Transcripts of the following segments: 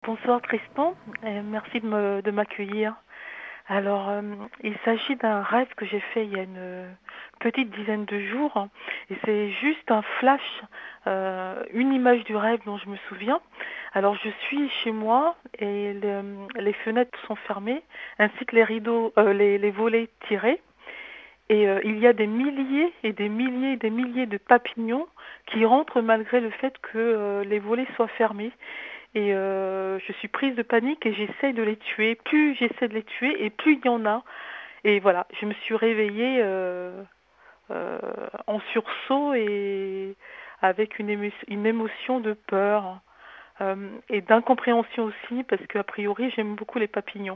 Bonsoir Tristan, et merci de m'accueillir. Alors, il s'agit d'un rêve que j'ai fait il y a une petite dizaine de jours, et c'est juste un flash, une image du rêve dont je me souviens. Alors, je suis chez moi et les fenêtres sont fermées, ainsi que les rideaux, les volets tirés, et il y a des milliers et des milliers et des milliers de papillons qui rentrent malgré le fait que les volets soient fermés. Et je suis prise de panique et j'essaye de les tuer. Plus j'essaie de les tuer et plus il y en a. Et voilà, je me suis réveillée euh, en sursaut et avec une émotion de peur et d'incompréhension aussi parce qu'a priori j'aime beaucoup les papillons.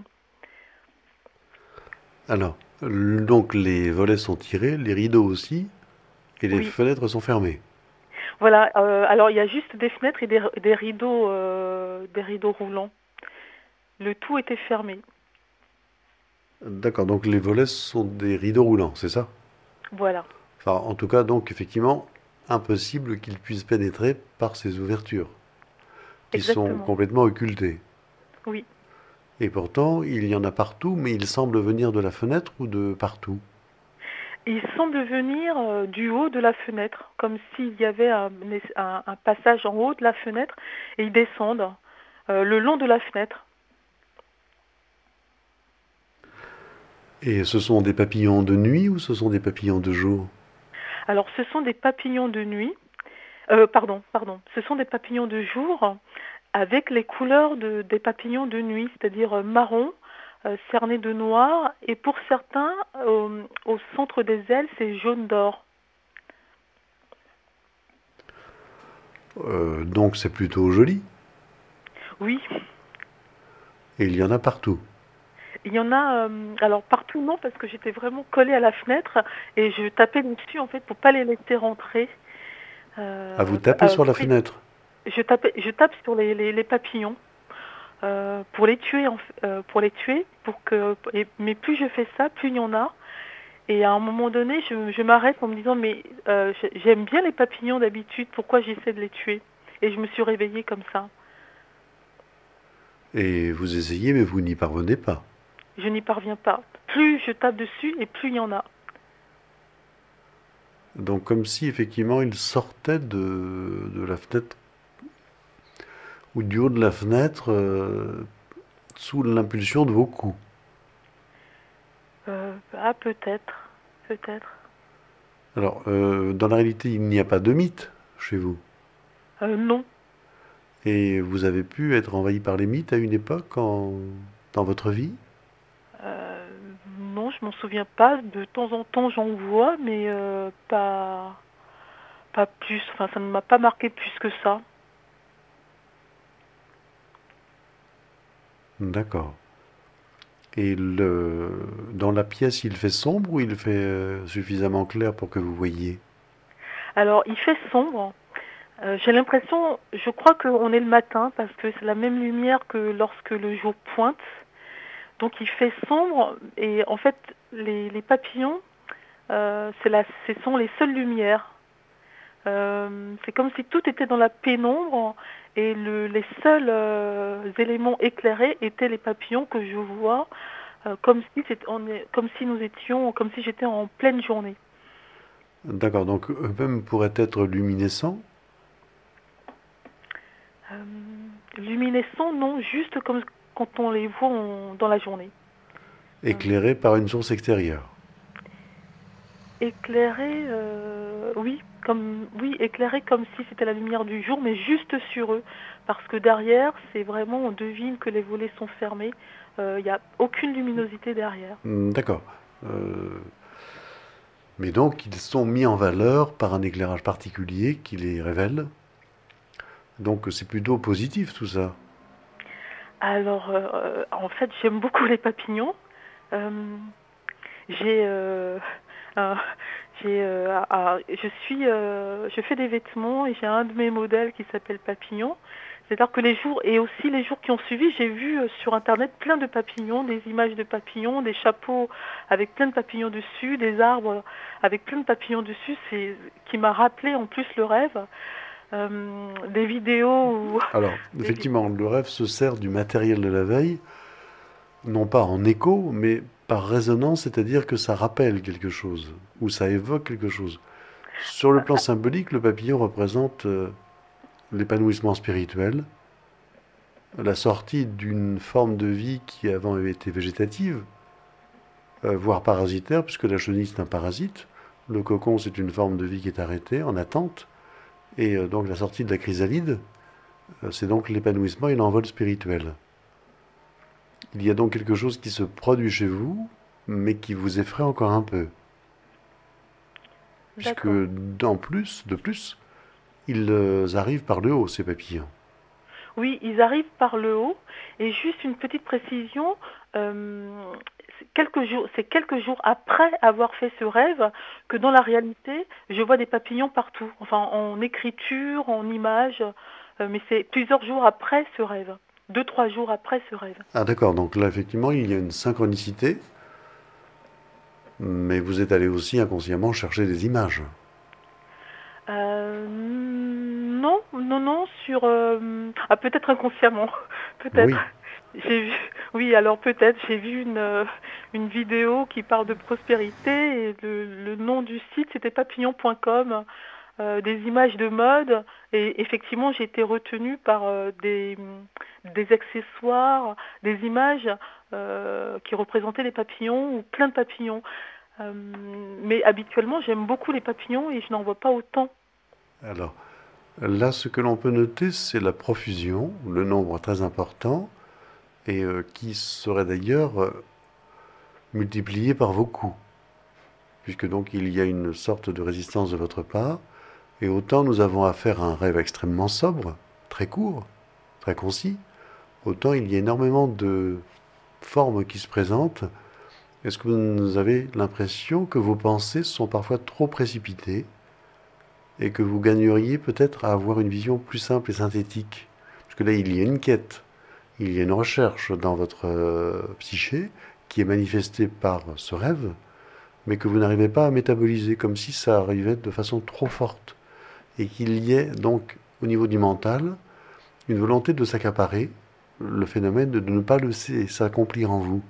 Alors, donc les volets sont tirés, les rideaux aussi, et les Oui, fenêtres sont fermées. voilà. Alors il y a juste des fenêtres et des rideaux roulants. Le tout était fermé. D'accord, donc les volets sont des rideaux roulants, c'est ça? Voilà, Enfin, en tout cas, donc effectivement, impossible qu'ils puissent pénétrer par ces ouvertures, qui sont exactement. complètement occultées. Oui. Et pourtant, il y en a partout, mais ils semblent venir de la fenêtre ou de partout. Il semble venir du haut de la fenêtre, comme s'il y avait un passage en haut de la fenêtre, et ils descendent le long de la fenêtre. Et ce sont des papillons de nuit ou ce sont des papillons de jour? Alors ce sont des papillons de nuit, pardon, ce sont des papillons de jour avec les couleurs des papillons de nuit, c'est-à-dire marron, cerné de noir, et pour certains, au centre des ailes, c'est jaune d'or. Donc c'est plutôt joli. Oui, Et il y en a partout. il y en a, alors partout non, parce que j'étais vraiment collée à la fenêtre et je tapais dessus en fait pour pas les laisser rentrer. À vous taper sur la fenêtre. Je tape sur les papillons pour les tuer, pour les tuer, mais plus je fais ça, plus il y en a. Et à un moment donné, je m'arrête en me disant mais j'aime bien les papillons d'habitude, pourquoi j'essaie de les tuer? Et je me suis réveillée comme ça. Et vous essayez, mais vous n'y parvenez pas. Je n'y parviens pas. Plus je tape dessus et plus il y en a. Donc comme si effectivement il sortait de la fenêtre ou du haut de la fenêtre sous l'impulsion de vos coups. Ah peut-être, peut-être. Alors dans la réalité il n'y a pas de mythe chez vous. Non. Et vous avez pu être envahi par les mythes à une époque dans votre vie. Euh, non, je m'en souviens pas. De temps en temps, j'en vois, mais pas plus. Enfin, ça ne m'a pas marqué plus que ça. D'accord. Et dans la pièce il fait sombre ou il fait suffisamment clair pour que vous voyiez? Alors, il fait sombre. J'ai l'impression, je crois qu'on est le matin parce que c'est la même lumière que lorsque le jour pointe. Donc, il fait sombre et en fait, les papillons, ce sont les seules lumières. C'est comme si tout était dans la pénombre et les seuls éléments éclairés étaient les papillons que je vois, comme si nous étions, comme si j'étais en pleine journée. D'accord, donc eux-mêmes pourraient être luminescents, Euh, Luminescents, non, juste comme quand on les voit dans la journée. Euh, éclairés par une source extérieure. Éclairés, oui, éclairés comme si c'était la lumière du jour, mais juste sur eux, parce que derrière, c'est vraiment, on devine que les volets sont fermés. Il n'y a aucune luminosité derrière. D'accord. Euh, mais donc, ils sont mis en valeur par un éclairage particulier qui les révèle. Donc, c'est plutôt positif tout ça. Alors, en fait, j'aime beaucoup les papillons. Euh, j'ai, un- je fais des vêtements et j'ai un de mes modèles qui s'appelle Papillon. C'est-à-dire que les jours et aussi les jours qui ont suivi, j'ai vu sur internet plein de papillons, des images de papillons, des chapeaux avec plein de papillons dessus, des arbres avec plein de papillons dessus. C'est qui m'a rappelé en plus le rêve. des vidéos ou Alors, des vi- effectivement, le rêve se sert du matériel de la veille, non pas en écho, mais par résonance, c'est-à-dire que ça rappelle quelque chose, ou ça évoque quelque chose. Sur le plan symbolique, le papillon représente l'épanouissement spirituel, la sortie d'une forme de vie qui avant avait été végétative, voire parasitaire, puisque la chenille c'est un parasite. Le cocon c'est une forme de vie qui est arrêtée, en attente. Et donc la sortie de la chrysalide, c'est donc l'épanouissement et l'envol spirituel. Il y a donc quelque chose qui se produit chez vous, mais qui vous effraie encore un peu. Puisque D'accord. de plus, ils arrivent par le haut, ces papillons. Oui, ils arrivent par le haut. Et juste une petite précision, c'est quelques jours après avoir fait ce rêve que dans la réalité, je vois des papillons partout. Enfin, en écriture, en images, mais c'est plusieurs jours après ce rêve. 2, 3 jours après ce rêve. Ah d'accord, donc là effectivement il y a une synchronicité, mais vous êtes allé aussi inconsciemment chercher des images. Non, non, non, peut-être inconsciemment, peut-être. Oui, J'ai vu, oui, alors peut-être, j'ai vu une vidéo qui parle de prospérité et le nom du site c'était papillon.com, des images de mode et effectivement j'ai été retenue par des accessoires, des images qui représentaient les papillons ou plein de papillons. Euh, mais habituellement j'aime beaucoup les papillons et je n'en vois pas autant. alors là ce que l'on peut noter c'est la profusion, le nombre très important, et qui serait d'ailleurs multiplié par vos coups, puisque donc il y a une sorte de résistance de votre part, et autant nous avons affaire à un rêve extrêmement sobre, très court, très concis, autant il y a énormément de formes qui se présentent. Est-ce que vous avez l'impression que vos pensées sont parfois trop précipitées et que vous gagneriez peut-être à avoir une vision plus simple et synthétique? Parce que là, il y a une quête, il y a une recherche dans votre psyché qui est manifestée par ce rêve, mais que vous n'arrivez pas à métaboliser, comme si ça arrivait de façon trop forte. Et qu'il y ait donc, au niveau du mental, une volonté de s'accaparer le phénomène, de ne pas le laisser s'accomplir en vous.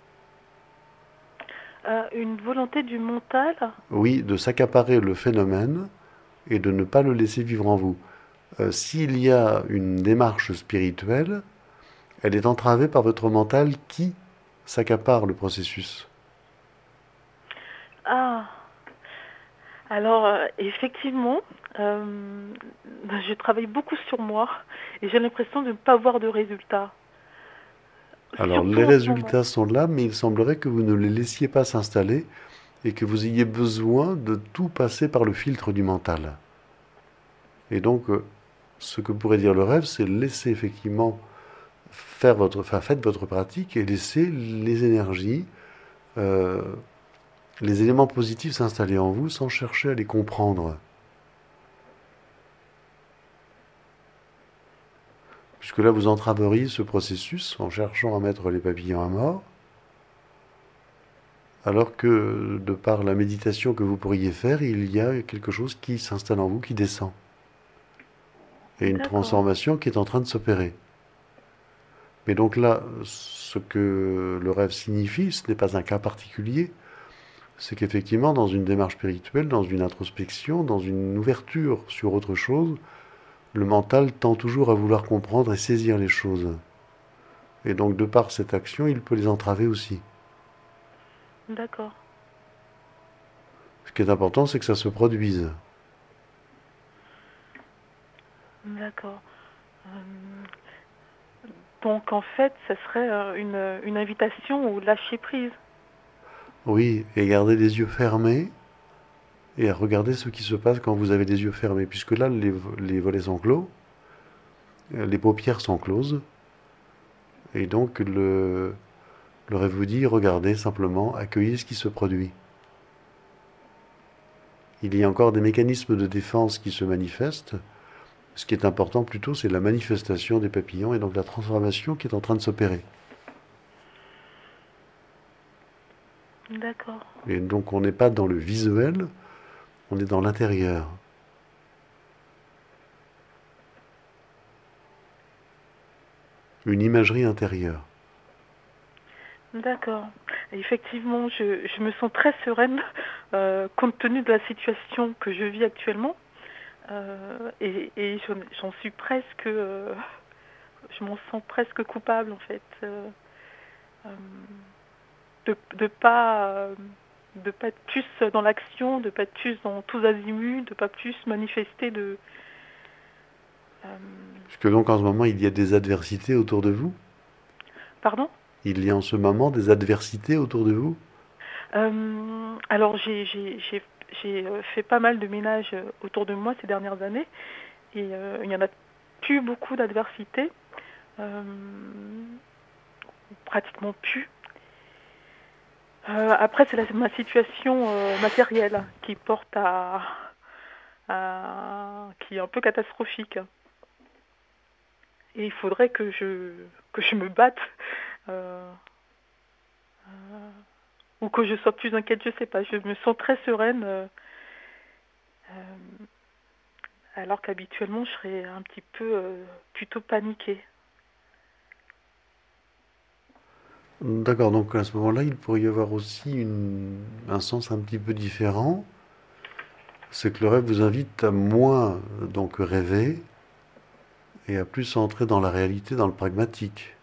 Une volonté du mental. Oui, de s'accaparer le phénomène et de ne pas le laisser vivre en vous. S'il y a une démarche spirituelle, elle est entravée par votre mental qui s'accapare le processus. Ah, alors effectivement, je travaille beaucoup sur moi et j'ai l'impression de ne pas voir de résultats, Alors surtout les en ce moment. résultats sont là, mais il semblerait que vous ne les laissiez pas s'installer et que vous ayez besoin de tout passer par le filtre du mental. Et donc, ce que pourrait dire le rêve, c'est laisser effectivement faites votre pratique et laisser les énergies, euh, les éléments positifs s'installer en vous sans chercher à les comprendre. Puisque là, vous entraveriez ce processus en cherchant à mettre les papillons à mort, alors que de par la méditation que vous pourriez faire, il y a quelque chose qui s'installe en vous, qui descend. Et une D'accord, transformation qui est en train de s'opérer. Mais donc là, ce que le rêve signifie, ce n'est pas un cas particulier, c'est qu'effectivement, dans une démarche spirituelle, dans une introspection, dans une ouverture sur autre chose, le mental tend toujours à vouloir comprendre et saisir les choses. Et donc, de par cette action, il peut les entraver aussi. d'accord, Ce qui est important, c'est que ça se produise. d'accord. Donc en fait, ça serait une invitation au lâcher prise. Oui, et garder les yeux fermés et à regarder ce qui se passe quand vous avez les yeux fermés. Puisque là, les volets sont clos, les paupières sont closes, et donc le rêve vous dit, regardez simplement, accueillez ce qui se produit. Il y a encore des mécanismes de défense qui se manifestent. Ce qui est important plutôt, c'est la manifestation des papillons et donc la transformation qui est en train de s'opérer. D'accord, Et donc on n'est pas dans le visuel, on est dans l'intérieur. une imagerie intérieure. D'accord. Et effectivement, je me sens très sereine compte tenu de la situation que je vis actuellement. Et j'en suis presque, je m'en sens presque coupable en fait, euh, de pas être plus dans l'action, de pas être plus dans tous azimuts, de pas plus manifester de. euh, Puisque donc en ce moment, il y a des adversités autour de vous? Pardon? Il y a en ce moment des adversités autour de vous? Alors j'ai fait pas mal de ménage autour de moi ces dernières années et il y en a plus beaucoup d'adversité, euh, pratiquement plus. Après c'est ma situation matérielle qui porte qui est un peu catastrophique et il faudrait que je me batte euh, euh, ou que je sois plus inquiète, je sais pas. Je me sens très sereine. Euh, Alors qu'habituellement, je serais un petit peu plutôt paniquée. D'accord, donc à ce moment-là, il pourrait y avoir aussi un sens un petit peu différent. C'est que le rêve vous invite à moins donc rêver et à plus entrer dans la réalité, dans le pragmatique.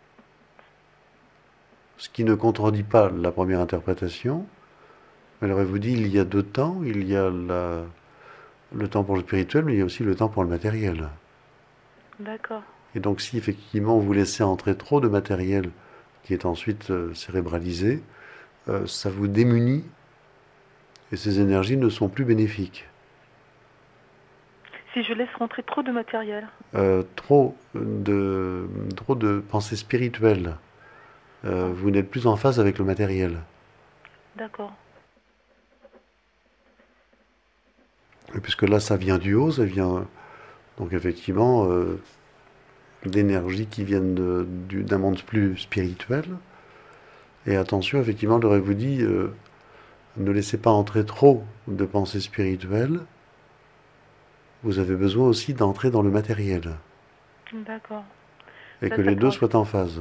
Ce qui ne contredit pas la première interprétation, mais le rêve vous dit il y a deux temps, il y a le temps pour le spirituel, mais il y a aussi le temps pour le matériel. D'accord, Et donc si effectivement vous laissez entrer trop de matériel qui est ensuite cérébralisé, ça vous démunit et ces énergies ne sont plus bénéfiques. si je laisse rentrer trop de matériel. Euh, trop de, trop de pensées spirituelles. Ah, Vous n'êtes plus en phase avec le matériel. d'accord, Et puisque là, ça vient du haut, ça vient donc effectivement d'énergies qui viennent d'un monde plus spirituel. Et attention, effectivement, j'aurais vous dit, ne laissez pas entrer trop de pensées spirituelles. Vous avez besoin aussi d'entrer dans le matériel. d'accord, Et que les deux d'accord. soient en phase.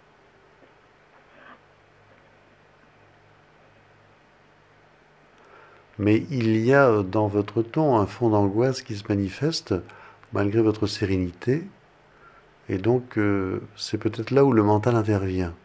Mais il y a dans votre ton un fond d'angoisse qui se manifeste malgré votre sérénité. Et donc, c'est peut-être là où le mental intervient.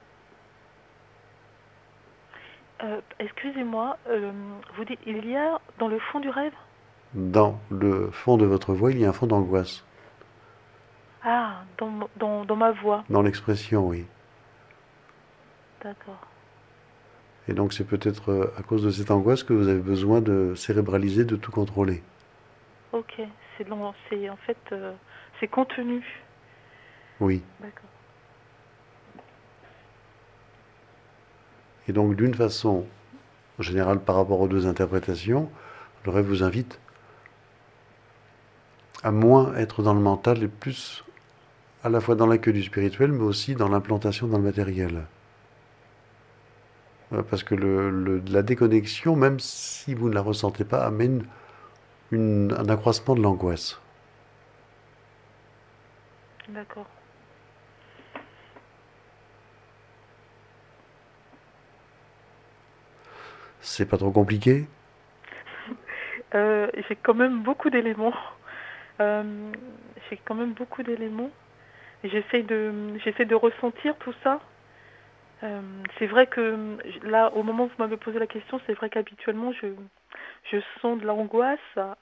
Excusez-moi, vous dites il y a dans le fond du rêve? Dans le fond de votre voix, il y a un fond d'angoisse. Ah, dans ma voix. Dans l'expression, oui. D'accord. Et donc, c'est peut-être à cause de cette angoisse que vous avez besoin de cérébraliser, de tout contrôler. Ok, c'est en fait c'est contenu. Oui. D'accord. Et donc, d'une façon générale par rapport aux deux interprétations, le rêve vous invite à moins être dans le mental et plus à la fois dans l'accueil du spirituel, mais aussi dans l'implantation dans le matériel. Parce que la déconnexion, même si vous ne la ressentez pas, amène un accroissement de l'angoisse. D'accord. C'est pas trop compliqué? J'ai quand même beaucoup d'éléments. Euh, j'ai quand même beaucoup d'éléments. Et j'essaie de ressentir tout ça. C'est vrai que là, au moment où vous m'avez posé la question, c'est vrai qu'habituellement, je sens de l'angoisse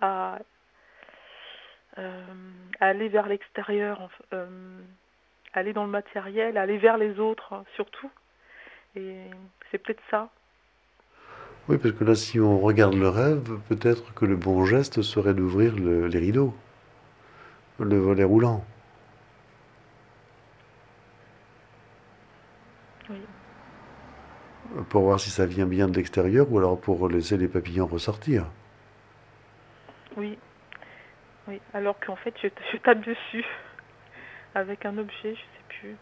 euh, à aller vers l'extérieur, aller dans le matériel, aller vers les autres, hein, surtout. Et c'est peut-être ça. Oui, parce que là, si on regarde le rêve, peut-être que le bon geste serait d'ouvrir les rideaux, le volet roulant, Oui, pour voir si ça vient bien de l'extérieur ou alors pour laisser les papillons ressortir. oui, oui. Alors qu'en fait, je tape dessus avec un objet, je sais plus.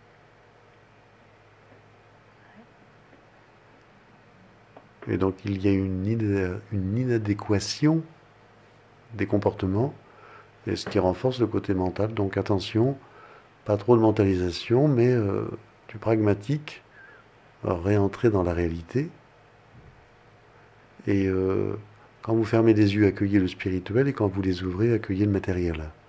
Et donc, il y a une inadéquation des comportements, et ce qui renforce le côté mental. Donc, attention Pas trop de mentalisation, mais du pragmatique, réentrer dans la réalité. Et quand vous fermez les yeux, accueillez le spirituel, et quand vous les ouvrez, accueillez le matériel.